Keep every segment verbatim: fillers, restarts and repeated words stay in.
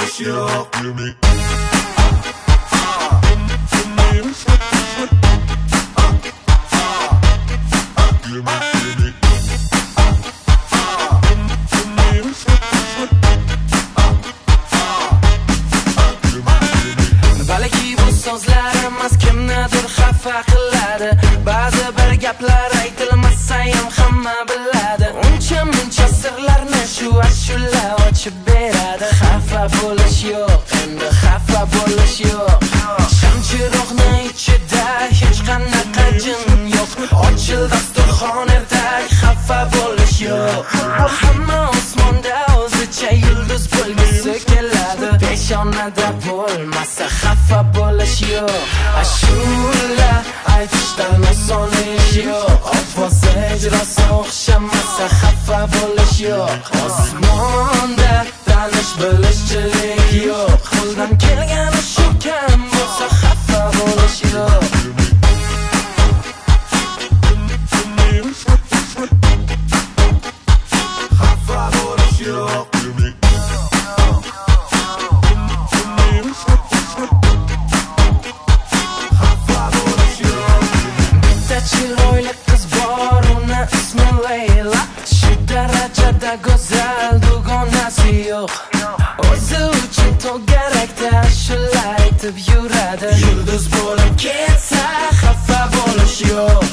bo'lish yo'q. Balki bu so'zlarimiz kimnidir xafa qiladi. Ba'zi bir gaplar aytilmasa ham hamma biladi. Uncha muncha sirlarni shu ashula ochib beradi. Xafa bo'lish yo'q, endi xafa bo'lish yo'q. Shamchiroqni ichida hech qanaqa jin yo'q. Ochil dasturxon ertak, xafa bo'lish yo'q. Hamma osmonda o'zicha yulduz bo'lgisi keladi. Peshonada bo'lmasa xafa bo'lish yo'q. Ashula aytishdan oson ish yo'q. Ovozi ijrosi o'xshamasa xafa bo'lish yo'q. Osmonda tanish bilishchilik yo'q. Qo'ldan kelgani shu kam bo'lsa xafa bo'lish yo'q. Xafa bo'lish yo'q. Chiroyli qiz bor, uni ismi Layla. Shu darajada go'zal dugonasi yo'q. O'zi uchun to'garakda ashula aytib yuradi. Yulduz bo'lib ketsa xafa bo'lish yo'q.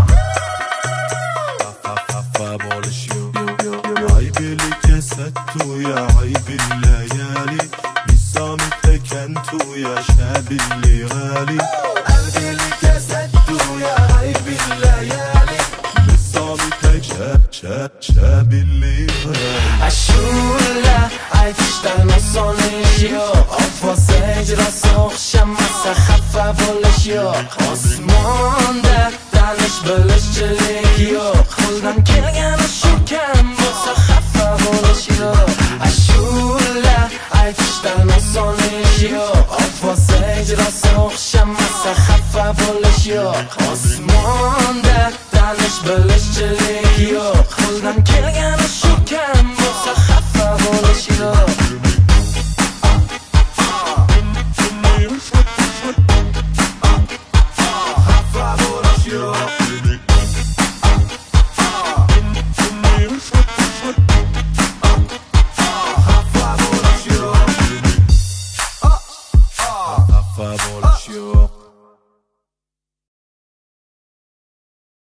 Xafa bo'lish yo'q. Ay birlikte sattu ya ay billayali. Bisamit eken tu ya şabilli gali. Ay birlikte sattu ya ay billayali. Bisamit eken şabilli gali. Ashula aytishdan oson ish yo'q. Ovozi ijrosi o'xshamasa xafa bo'lish yo'q. Osmonda tanish bilishchilik yo'q. Qo'ldan kelgani shu kam bo'lsa xafa bo'lish yo'q. Ashula aytishdan oson ish yo'q. Ovozi ijrosi o'xshamasa xafa bo'lish yo'q. Osmonda tanish bilishchilik yo'q.